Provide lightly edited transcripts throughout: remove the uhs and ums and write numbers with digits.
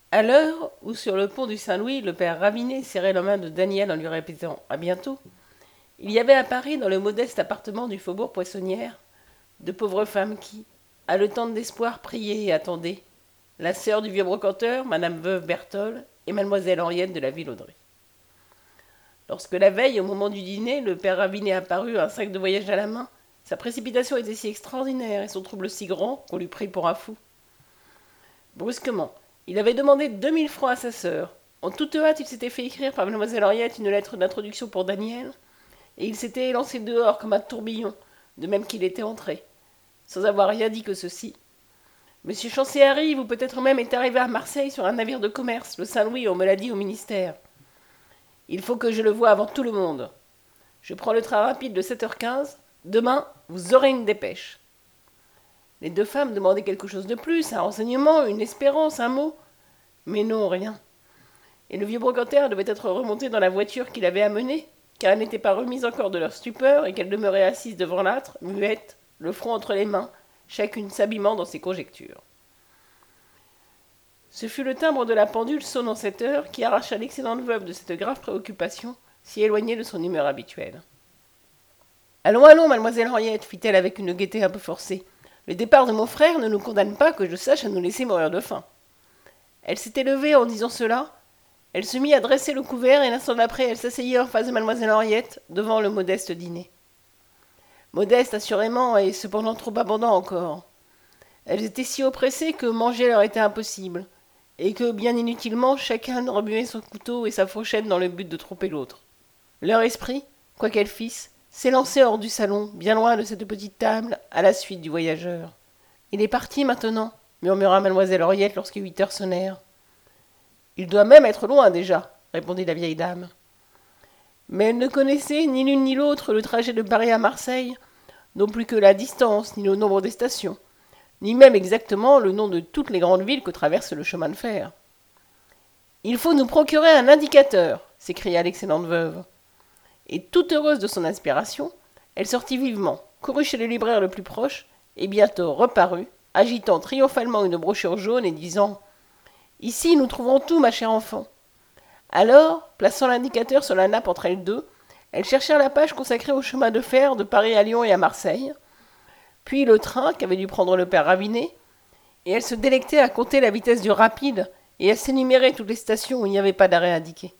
À l'heure où, sur le pont du Saint-Louis, le père Ravinet serrait la main de Daniel en lui répétant « À bientôt », il y avait à Paris, dans le modeste appartement du faubourg Poissonnière, de pauvres femmes qui, haletantes d'espoir, priaient et attendaient, la sœur du vieux brocanteur, madame veuve Berthold, et mademoiselle Henriette de la Ville-Audrey. Lorsque la veille, au moment du dîner, le père Ravinet apparut, un sac de voyage à la main, sa précipitation était si extraordinaire et son trouble si grand qu'on l'eût pris pour un fou. Brusquement, il avait demandé 2000 francs à sa sœur. En toute hâte, il s'était fait écrire par mademoiselle Henriette une lettre d'introduction pour Daniel, et il s'était élancé dehors comme un tourbillon, de même qu'il était entré, sans avoir rien dit que ceci. Monsieur Chancey arrive, ou peut-être même est arrivé à Marseille sur un navire de commerce, le Saint-Louis, on me l'a dit au ministère. Il faut que je le voie avant tout le monde. Je prends le train rapide de 7h15. Demain, vous aurez une dépêche. Les deux femmes demandaient quelque chose de plus, un renseignement, une espérance, un mot. Mais non, rien. Et le vieux brocanteur devait être remonté dans la voiture qu'il avait amenée, car elle n'était pas remise encore de leur stupeur et qu'elle demeurait assise devant l'âtre, muette, le front entre les mains, chacune s'abîmant dans ses conjectures. Ce fut le timbre de la pendule sonnant 7 heures qui arracha l'excellente veuve de cette grave préoccupation, si éloignée de son humeur habituelle. Allons, allons, mademoiselle Henriette, fit-elle avec une gaieté un peu forcée. Le départ de mon frère ne nous condamne pas, que je sache, à nous laisser mourir de faim. Elle s'était levée en disant cela. Elle se mit à dresser le couvert et l'instant d'après, elle s'asseyait en face de mademoiselle Henriette, devant le modeste dîner. Modeste, assurément, et cependant trop abondant encore. Elles étaient si oppressées que manger leur était impossible, et que, bien inutilement, chacun remuait son couteau et sa fourchette dans le but de tromper l'autre. Leur esprit, quoi qu'elles fissent, s'élançait hors du salon, bien loin de cette petite table, à la suite du voyageur. Il est parti maintenant, murmura mademoiselle Henriette lorsque 8 heures sonnèrent. Il doit même être loin déjà, répondit la vieille dame. Mais elle ne connaissait ni l'une ni l'autre le trajet de Paris à Marseille, non plus que la distance, ni le nombre des stations, ni même exactement le nom de toutes les grandes villes que traverse le chemin de fer. Il faut nous procurer un indicateur, s'écria l'excellente veuve. Et toute heureuse de son inspiration, elle sortit vivement, courut chez le libraire le plus proche, et bientôt reparut, agitant triomphalement une brochure jaune et disant « Ici, nous trouvons tout, ma chère enfant. » Alors, plaçant l'indicateur sur la nappe entre elles deux, elles cherchèrent la page consacrée au chemin de fer de Paris à Lyon et à Marseille, puis le train qu'avait dû prendre le père Ravinet, et elles se délectaient à compter la vitesse du rapide et à s'énumérer toutes les stations où il n'y avait pas d'arrêt indiqué.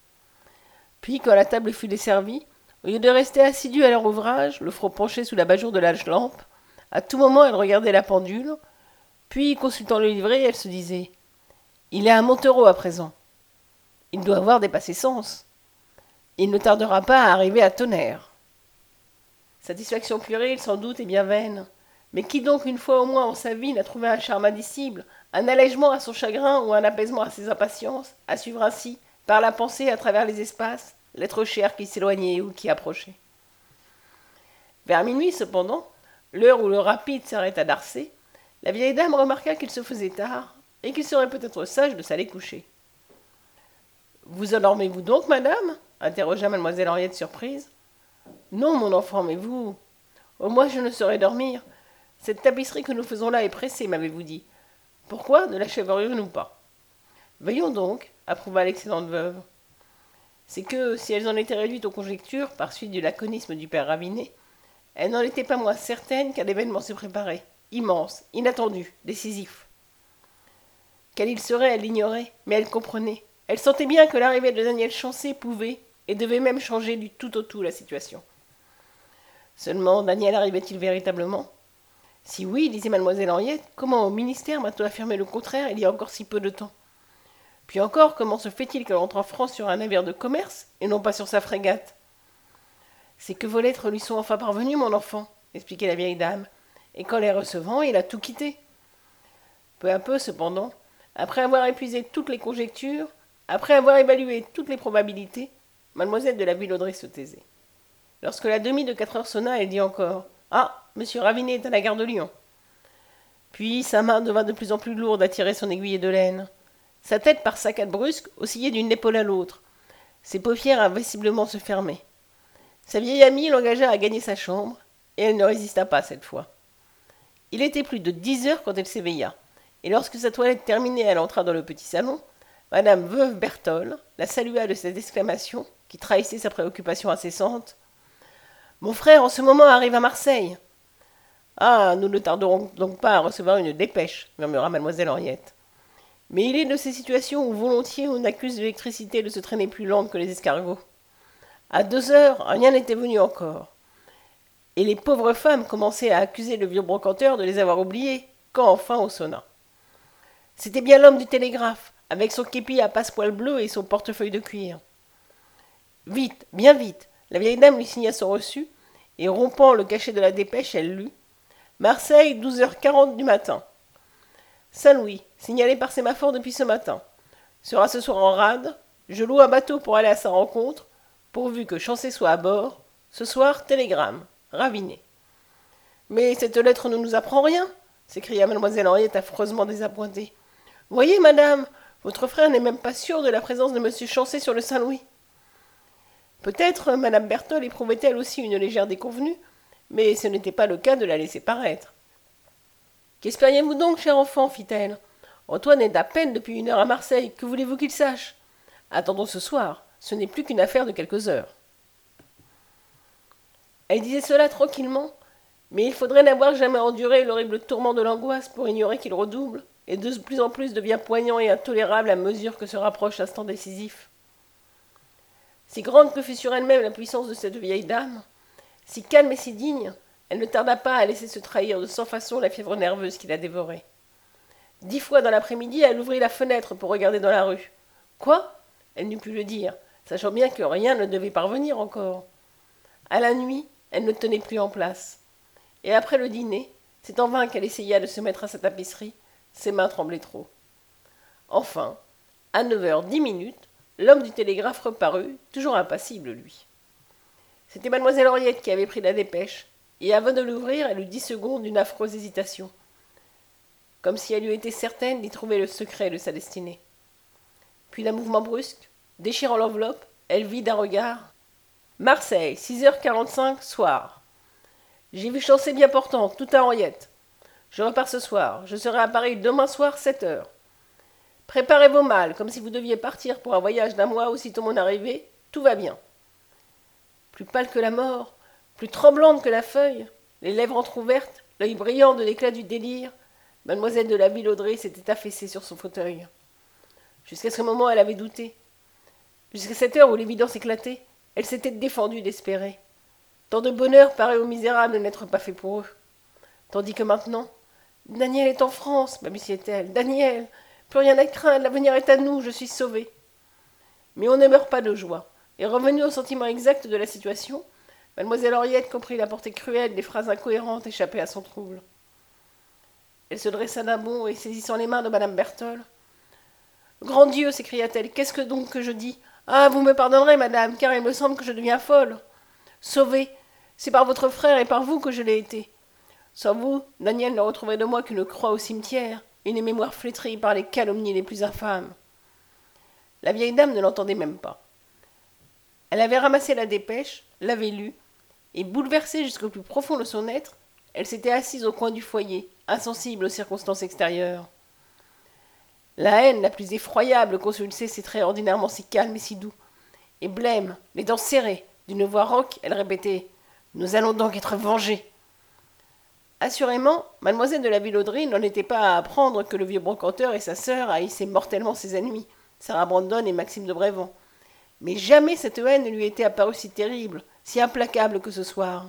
Puis, quand la table fut desservie, au lieu de rester assidues à leur ouvrage, le front penché sous l'abat-jour de la lampe, à tout moment elles regardaient la pendule, puis, consultant le livret, elles se disaient « Il est à Montereau à présent. Il doit avoir dépassé Sens. Il ne tardera pas à arriver à Tonnerre. » Satisfaction puérile, sans doute, et bien vaine. Mais qui donc, une fois au moins en sa vie, n'a trouvé un charme indicible, un allègement à son chagrin ou un apaisement à ses impatiences, à suivre ainsi, par la pensée à travers les espaces, l'être cher qui s'éloignait ou qui approchait. Vers minuit, cependant, l'heure où le rapide s'arrêta d'Arcé, la vieille dame remarqua qu'il se faisait tard, et qu'il serait peut-être sage de s'aller coucher. « Vous endormez-vous donc, madame » interrogea mademoiselle Henriette surprise. « Non, mon enfant, mais vous... »« Oh, moi, je ne saurais dormir. Cette tapisserie que nous faisons là est pressée, m'avez-vous dit. Pourquoi ne l'achèverions-nous pas ?»« Veillons donc, » approuva l'excellente veuve. C'est que, si elles en étaient réduites aux conjectures, par suite du laconisme du père Ravinet, elles n'en étaient pas moins certaines qu'un événement se préparait, immense, inattendu, décisif. Quel il serait, elle l'ignorait, mais elle comprenait. Elle sentait bien que l'arrivée de Daniel Chancey pouvait, et devait même changer du tout au tout la situation. Seulement, Daniel arrivait-il véritablement? Si oui, disait mademoiselle Henriette, comment au ministère m'a-t-on affirmé le contraire il y a encore si peu de temps? Puis encore, comment se fait-il qu'elle entre en France sur un navire de commerce, et non pas sur sa frégate? C'est que vos lettres lui sont enfin parvenues, mon enfant, expliquait la vieille dame, et qu'en les recevant, il a tout quitté. Peu à peu, cependant, après avoir épuisé toutes les conjectures, après avoir évalué toutes les probabilités, mademoiselle de la Ville-Audrey se taisait. Lorsque la demie de 4 heures sonna, elle dit encore « Ah, monsieur Ravinet est à la gare de Lyon. » Puis sa main devint de plus en plus lourde à tirer son aiguille de laine. Sa tête, par saccades brusques, oscillait d'une épaule à l'autre. Ses paupières invinciblement se fermaient. Sa vieille amie l'engagea à gagner sa chambre, et elle ne résista pas cette fois. Il était plus de 10 heures quand elle s'éveilla, et lorsque sa toilette terminée, elle entra dans le petit salon, madame veuve Berthold la salua de cette exclamation qui trahissait sa préoccupation incessante. Mon frère, en ce moment, arrive à Marseille. Ah, nous ne tarderons donc pas à recevoir une dépêche, murmura mademoiselle Henriette. Mais il est de ces situations où volontiers on accuse l'électricité de se traîner plus lente que les escargots. À 2 heures, rien n'était venu encore. Et les pauvres femmes commençaient à accuser le vieux brocanteur de les avoir oubliées, quand enfin on sonna. C'était bien l'homme du télégraphe, avec son képi à passepoil bleu et son portefeuille de cuir. Vite, bien vite, la vieille dame lui signa son reçu, et rompant le cachet de la dépêche, elle lut « Marseille, 12h40 du matin. Saint-Louis, signalé par sémaphore depuis ce matin. Sera ce soir en rade. Je loue un bateau pour aller à sa rencontre, pourvu que Chancé soit à bord. Ce soir, télégramme. Raviné. » Mais cette lettre ne nous apprend rien, s'écria mademoiselle Henriette affreusement désappointée. Voyez, madame, votre frère n'est même pas sûr de la présence de monsieur Chancé sur le Saint-Louis. Peut-être madame Berthold éprouvait-elle aussi une légère déconvenue, mais ce n'était pas le cas de la laisser paraître. Qu'espériez-vous donc, cher enfant, fit-elle. Antoine est à peine depuis 1 heure à Marseille. Que voulez-vous qu'il sache? Attendons ce soir. Ce n'est plus qu'une affaire de quelques heures. Elle disait cela tranquillement, mais il faudrait n'avoir jamais enduré l'horrible tourment de l'angoisse pour ignorer qu'il redouble, et de plus en plus devient poignant et intolérable à mesure que se rapproche l'instant décisif. Si grande que fût sur elle-même la puissance de cette vieille dame, si calme et si digne, elle ne tarda pas à laisser se trahir de sans façon la fièvre nerveuse qui la dévorait. 10 fois dans l'après-midi, elle ouvrit la fenêtre pour regarder dans la rue. Quoi? Elle n'eût pu le dire, sachant bien que rien ne devait parvenir encore. À la nuit, elle ne tenait plus en place. Et après le dîner, c'est en vain qu'elle essaya de se mettre à sa tapisserie, ses mains tremblaient trop. Enfin, à 9h10, l'homme du télégraphe reparut, toujours impassible, lui. C'était mademoiselle Henriette qui avait pris la dépêche, et avant de l'ouvrir, elle eut 10 secondes d'une affreuse hésitation, comme si elle eût été certaine d'y trouver le secret de sa destinée. Puis d'un mouvement brusque, déchirant l'enveloppe, elle vit d'un regard « Marseille, 6h45, soir. J'ai vu Chancé bien portant, tout à Henriette. Je repars ce soir, je serai à Paris demain soir, 7h. Préparez vos malles, comme si vous deviez partir pour un voyage d'1 mois aussitôt mon arrivée, tout va bien. » Plus pâle que la mort, plus tremblante que la feuille, les lèvres entr'ouvertes, l'œil brillant de l'éclat du délire, mademoiselle de la Villaudraye s'était affaissée sur son fauteuil. Jusqu'à ce moment, elle avait douté. Jusqu'à cette heure où l'évidence éclatait, elle s'était défendue d'espérer. Tant de bonheur paraît aux misérables de n'être pas fait pour eux. Tandis que maintenant, « Daniel est en France, balbutiait-elle. Daniel, plus rien à craindre, l'avenir est à nous, je suis sauvée. » Mais on ne meurt pas de joie, et revenue au sentiment exact de la situation, mademoiselle Henriette comprit la portée cruelle des phrases incohérentes échappées à son trouble. Elle se dressa d'un bond et saisissant les mains de madame Berthold. « Grand Dieu !» s'écria-t-elle. « Qu'est-ce que donc que je dis? Ah, vous me pardonnerez, madame, car il me semble que je deviens folle. Sauvée, c'est par votre frère et par vous que je l'ai été. Sans vous, Daniel ne retrouverait de moi qu'une croix au cimetière, une mémoire flétrie par les calomnies les plus infâmes. » La vieille dame ne l'entendait même pas. Elle avait ramassé la dépêche, l'avait lue, et bouleversée jusqu'au plus profond de son être, elle s'était assise au coin du foyer, insensible aux circonstances extérieures. La haine la plus effroyable convulsait ses traits ordinairement si calmes et si doux. Et blême, les dents serrées, d'une voix rauque, elle répétait « Nous allons donc être vengés !» Assurément, mademoiselle de la Villaudraye n'en était pas à apprendre que le vieux brocanteur et sa sœur haïssaient mortellement ses ennemis, Sarah Brandon et Maxime de Brévent. Mais jamais cette haine ne lui était apparue si terrible, si implacable que ce soir.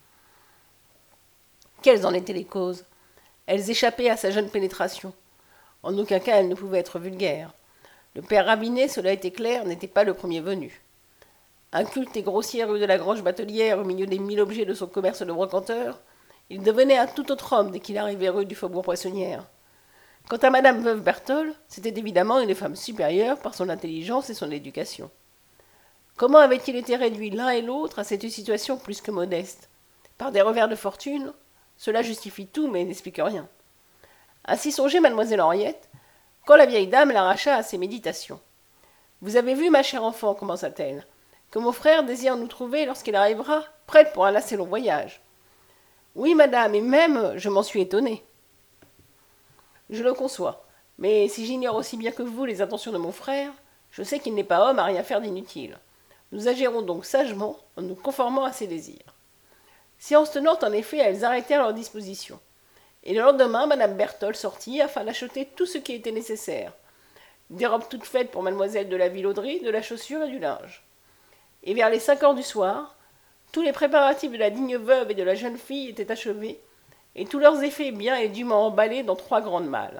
Quelles en étaient les causes? Elles échappaient à sa jeune pénétration. En aucun cas elles ne pouvaient être vulgaires. Le père Rabinet, cela était clair, n'était pas le premier venu. Inculte et grossier rue de la Grange Batelière, au milieu des 1000 objets de son commerce de brocanteur, il devenait un tout autre homme dès qu'il arrivait rue du Faubourg Poissonnière. Quant à madame veuve Berthold, c'était évidemment une femme supérieure par son intelligence et son éducation. Comment avait-il été réduit l'un et l'autre à cette situation plus que modeste? Par des revers de fortune? Cela justifie tout, mais n'explique rien. Ainsi songeait mademoiselle Henriette, quand la vieille dame l'arracha à ses méditations. « Vous avez vu, ma chère enfant, commença-t-elle, que mon frère désire nous trouver lorsqu'il arrivera, prête pour un assez long voyage. Oui, madame, et même, je m'en suis étonnée. Je le conçois, mais si j'ignore aussi bien que vous les intentions de mon frère, je sais qu'il n'est pas homme à rien faire d'inutile. Nous agirons donc sagement en nous conformant à ses désirs. Séance tenante, en effet, elles arrêtèrent leurs dispositions. Et le lendemain, madame Berthold sortit afin d'acheter tout ce qui était nécessaire. Des robes toutes faites pour mademoiselle de la Villauderie, de la chaussure et du linge. Et vers les 5 heures du soir, tous les préparatifs de la digne veuve et de la jeune fille étaient achevés, et tous leurs effets bien et dûment emballés dans 3 grandes malles.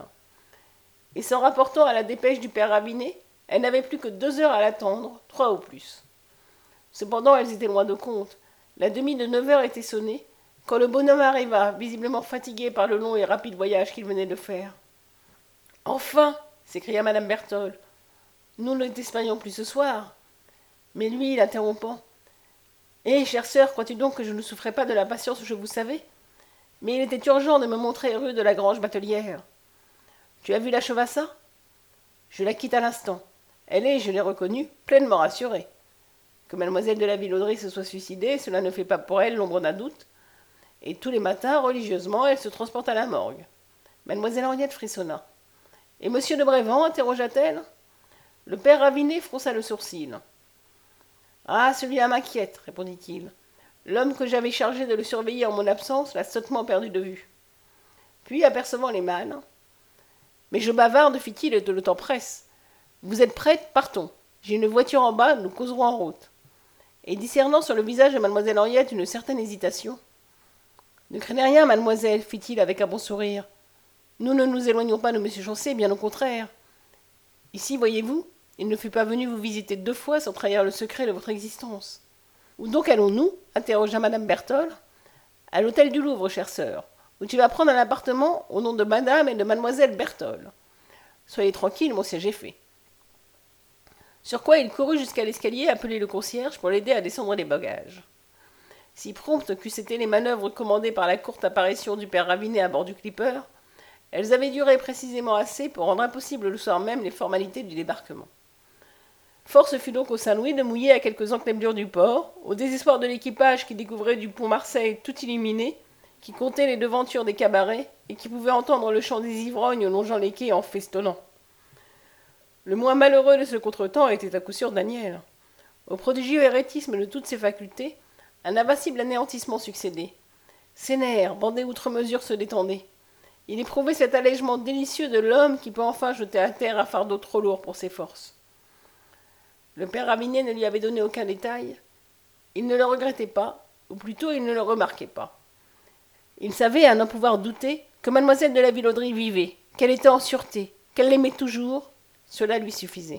Et s'en rapportant à la dépêche du père Ravinet, elles n'avaient plus que 2 heures à l'attendre, 3 au plus. Cependant, elles étaient loin de compte. La demie de 9 heures était sonnée, quand le bonhomme arriva, visiblement fatigué par le long et rapide voyage qu'il venait de faire. « Enfin !» s'écria madame Berthold. « Nous ne t'espérions plus ce soir. » Mais lui, l'interrompant. « Eh, chère sœur, crois-tu donc que je ne souffrais pas de l'impatience où je vous savais ? Mais il était urgent de me montrer rue de la Grange Batelière. Tu as vu la Chevassa ? Je la quitte à l'instant. Elle est, je l'ai reconnue, pleinement rassurée. Que mademoiselle de la Villauderie se soit suicidée, cela ne fait pas pour elle l'ombre d'un doute. Et tous les matins, religieusement, elle se transporte à la morgue. Mademoiselle Henriette frissonna. « Et monsieur de Brévent » interrogea-t-elle. Le père Ravinet fronça le sourcil. « Ah, celui-là m'inquiète, répondit-il. L'homme que j'avais chargé de le surveiller en mon absence l'a sottement perdu de vue. Puis, apercevant les mânes, « Mais je bavarde, fit-il, et le temps presse. Vous êtes prête, partons. J'ai une voiture en bas, nous causerons en route. » Et discernant sur le visage de mademoiselle Henriette une certaine hésitation. « Ne craignez rien, mademoiselle, fit-il avec un bon sourire. Nous ne nous éloignons pas de M. Chancé, bien au contraire. Ici, voyez-vous, il ne fut pas venu vous visiter 2 fois sans trahir le secret de votre existence. »« Où donc allons-nous » interrogea madame Berthold. « À l'hôtel du Louvre, chère sœur, où tu vas prendre un appartement au nom de madame et de mademoiselle Berthold. Soyez tranquille, mon siège est fait. » Sur quoi il courut jusqu'à l'escalier appeler le concierge pour l'aider à descendre les bagages. Si promptes qu'eussent été les manœuvres commandées par la courte apparition du père Ravinet à bord du Clipper, elles avaient duré précisément assez pour rendre impossible le soir même les formalités du débarquement. Force fut donc au Saint-Louis de mouiller à quelques encablures du port, au désespoir de l'équipage qui découvrait du pont Marseille tout illuminé, qui comptait les devantures des cabarets et qui pouvait entendre le chant des ivrognes longeant les quais en festonnant. Le moins malheureux de ce contretemps était à coup sûr Daniel. Au prodigieux hérétisme de toutes ses facultés, un invincible anéantissement succédait. Ses nerfs, bandés outre mesure, se détendaient. Il éprouvait cet allègement délicieux de l'homme qui peut enfin jeter à terre un fardeau trop lourd pour ses forces. Le père Ravinet ne lui avait donné aucun détail. Il ne le regrettait pas, ou plutôt il ne le remarquait pas. Il savait, à n'en pouvoir douter, que mademoiselle de la Villauderie vivait, qu'elle était en sûreté, qu'elle l'aimait toujours. Cela lui suffisait.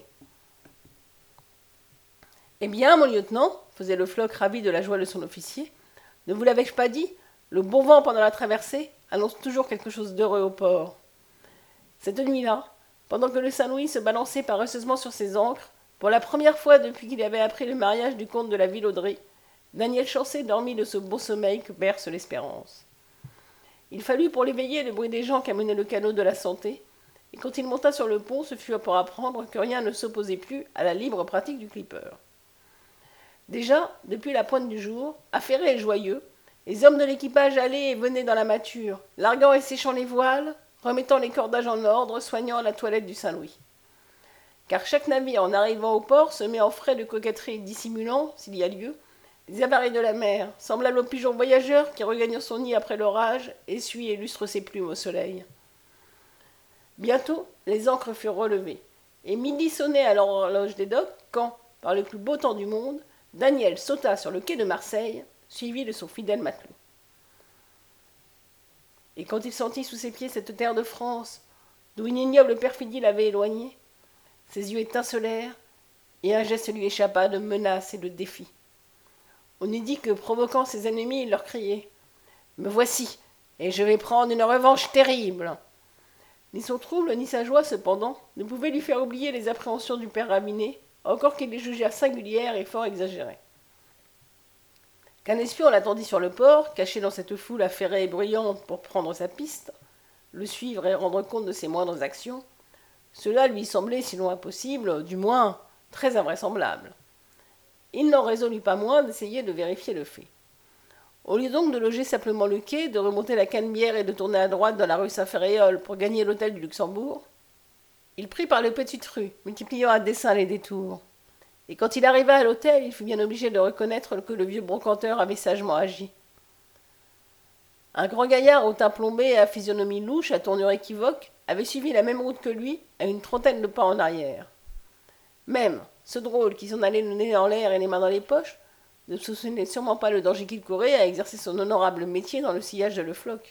« Eh bien, mon lieutenant, faisait le floc ravi de la joie de son officier, ne vous l'avais-je pas dit, le bon vent pendant la traversée annonce toujours quelque chose d'heureux au port. Cette nuit-là, pendant que le Saint-Louis se balançait paresseusement sur ses ancres, pour la première fois depuis qu'il avait appris le mariage du comte de la Villauderie, Daniel Chancé dormit de ce beau sommeil que berce l'espérance. Il fallut pour l'éveiller le bruit des gens qu'amenait le canot de la Santé, et quand il monta sur le pont, ce fut pour apprendre que rien ne s'opposait plus à la libre pratique du Clipper. Déjà, depuis la pointe du jour, affairés et joyeux, les hommes de l'équipage allaient et venaient dans la mâture, larguant et séchant les voiles, remettant les cordages en ordre, soignant la toilette du Saint-Louis. Car chaque navire, en arrivant au port, se met en frais de coquetterie dissimulant, s'il y a lieu, les avaries de la mer, semblables aux pigeons voyageurs qui, regagnant son nid après l'orage, essuient et lustrent ses plumes au soleil. Bientôt, les ancres furent relevées, et midi sonnait à l'horloge des docks quand, par le plus beau temps du monde, Daniel sauta sur le quai de Marseille, suivi de son fidèle matelot. Et quand il sentit sous ses pieds cette terre de France, d'où une ignoble perfidie l'avait éloigné, ses yeux étincelèrent, et un geste lui échappa de menace et de défi. On eût dit que, provoquant ses ennemis, il leur criait « Me voici, et je vais prendre une revanche terrible !» Ni son trouble, ni sa joie, cependant, ne pouvaient lui faire oublier les appréhensions du père Ravinet, encore qu'il les jugeât singulières et fort exagérées. Qu'un espion l'attendit sur le port, caché dans cette foule affairée et bruyante pour prendre sa piste, le suivre et rendre compte de ses moindres actions, cela lui semblait, sinon impossible, du moins très invraisemblable. Il n'en résolut pas moins d'essayer de vérifier le fait. Au lieu donc de loger simplement le quai, de remonter la Canebière et de tourner à droite dans la rue Saint-Ferréol pour gagner l'hôtel du Luxembourg, il prit par les petites rues, multipliant à dessein les détours. Et quand il arriva à l'hôtel, il fut bien obligé de reconnaître que le vieux brocanteur avait sagement agi. Un grand gaillard au teint plombé, à physionomie louche, à tournure équivoque, avait suivi la même route que lui, à une trentaine de pas en arrière. Même, ce drôle qui s'en allait le nez en l'air et les mains dans les poches, ne soupçonnait sûrement pas le danger qu'il courait à exercer son honorable métier dans le sillage de Le Floch.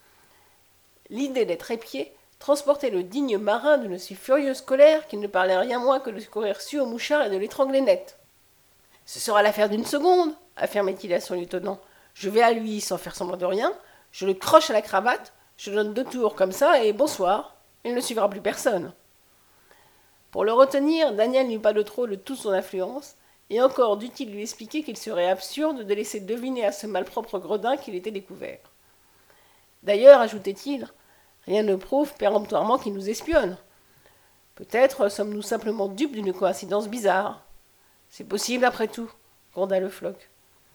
L'idée d'être épié transportait le digne marin d'une si furieuse colère qu'il ne parlait rien moins que de courir su au mouchard et de l'étrangler net. « Ce sera l'affaire d'une seconde, affirmait-il à son lieutenant. Je vais à lui sans faire semblant de rien, je le croche à la cravate, je donne 2 tours comme ça et bonsoir, il ne suivra plus personne. » Pour le retenir, Daniel n'eut pas de trop de toute son influence, et encore dut-il lui expliquer qu'il serait absurde de laisser deviner à ce malpropre gredin qu'il était découvert. D'ailleurs, ajoutait-il, rien ne prouve péremptoirement qu'il nous espionne. Peut-être sommes-nous simplement dupes d'une coïncidence bizarre. C'est possible après tout, gronda Le Floch.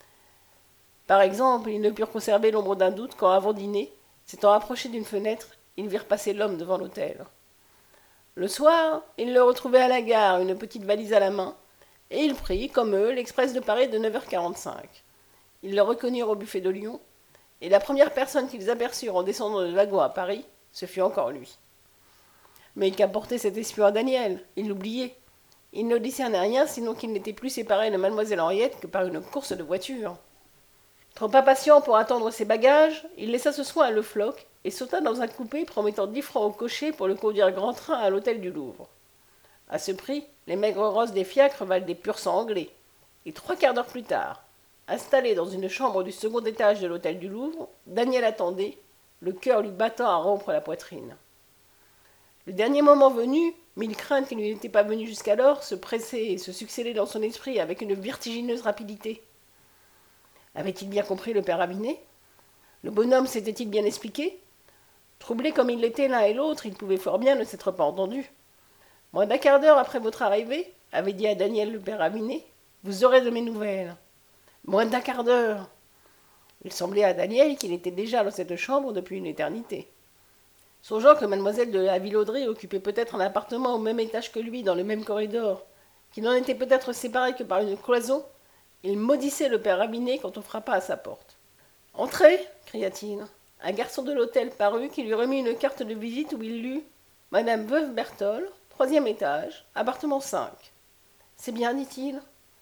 Par exemple, ils ne purent conserver l'ombre d'un doute quand, avant dîner, s'étant approchés d'une fenêtre, ils virent passer l'homme devant l'hôtel. Le soir, ils le retrouvaient à la gare, une petite valise à la main, et il prit, comme eux, l'express de Paris de 9h45. Ils le reconnurent au buffet de Lyon, et la première personne qu'ils aperçurent en descendant de wagon à Paris, ce fut encore lui. Mais qu'apportait cet espion à Daniel? Il l'oubliait. Il ne discernait rien, sinon qu'il n'était plus séparé de mademoiselle Henriette que par une course de voiture. Trop impatient pour attendre ses bagages, il laissa ce soin à Le Floch et sauta dans un coupé promettant 10 francs au cocher pour le conduire grand train à l'hôtel du Louvre. À ce prix, les maigres rosses des fiacres valent des pur sang anglais. Et 3/4 d'heure plus tard, installé dans une chambre du second étage de l'hôtel du Louvre, Daniel attendait, le cœur lui battant à rompre la poitrine. Le dernier moment venu, mille craintes qui ne lui n'étaient pas venues jusqu'alors se pressaient et se succédaient dans son esprit avec une vertigineuse rapidité. Avait-il bien compris le père Abinet? Le bonhomme s'était-il bien expliqué? Troublés comme ils l'étaient l'un et l'autre, ils pouvaient fort bien ne s'être pas entendus. Moins d'1/4 d'heure après votre arrivée, avait dit à Daniel le père Abinet, vous aurez de mes nouvelles. Moins d'1/4 d'heure. Il semblait à Daniel qu'il était déjà dans cette chambre depuis une éternité. Songeant que mademoiselle de la Villaudraye occupait peut-être un appartement au même étage que lui, dans le même corridor, qu'il n'en était peut-être séparé que par une cloison, il maudissait le père Abinet quand on frappa à sa porte. « Entrez !» cria-t-il. Un garçon de l'hôtel parut qui lui remit une carte de visite où il lut « Madame Veuve Berthold, 3e étage, appartement 5. » « C'est bien, dit-il.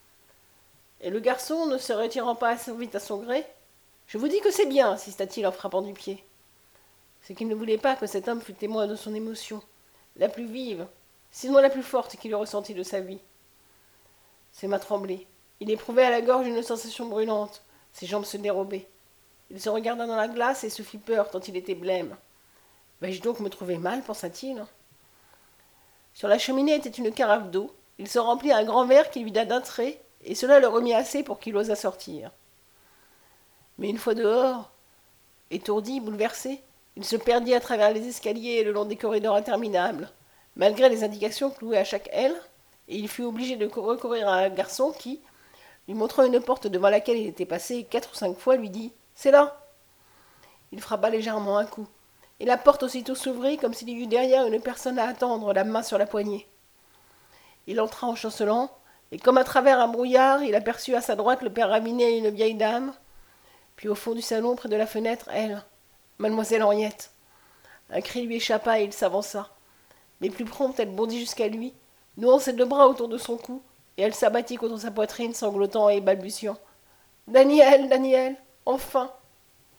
Et le garçon, ne se retirant pas assez vite à son gré, « Je vous dis que c'est bien, insista-t-il en frappant du pied. C'est qu'il ne voulait pas que cet homme fût témoin de son émotion, la plus vive, sinon la plus forte qu'il eût ressentie de sa vie. Ses mains tremblaient. Il éprouvait à la gorge une sensation brûlante. Ses jambes se dérobaient. Il se regarda dans la glace et se fit peur tant il était blême. Vais-je donc me trouver mal, pensa-t-il. Sur la cheminée était une carafe d'eau. Il se remplit un grand verre qu'il vida d'un trait, et cela le remit assez pour qu'il osât sortir. Mais une fois dehors, étourdi, bouleversé, il se perdit à travers les escaliers et le long des corridors interminables, malgré les indications clouées à chaque aile, et il fut obligé de recourir à un garçon qui, lui montrant une porte devant laquelle il était passé 4 ou 5 fois, lui dit « C'est là !» Il frappa légèrement un coup, et la porte aussitôt s'ouvrit comme s'il y eût derrière une personne à attendre, la main sur la poignée. Il entra en chancelant, et comme à travers un brouillard, il aperçut à sa droite le père Abinet et une vieille dame, puis au fond du salon, près de la fenêtre, elle, mademoiselle Henriette. Un cri lui échappa et il s'avança. Mais plus prompte, elle bondit jusqu'à lui, nouant ses 2 bras autour de son cou, et elle s'abattit contre sa poitrine, sanglotant et balbutiant. « Daniel, Daniel, enfin,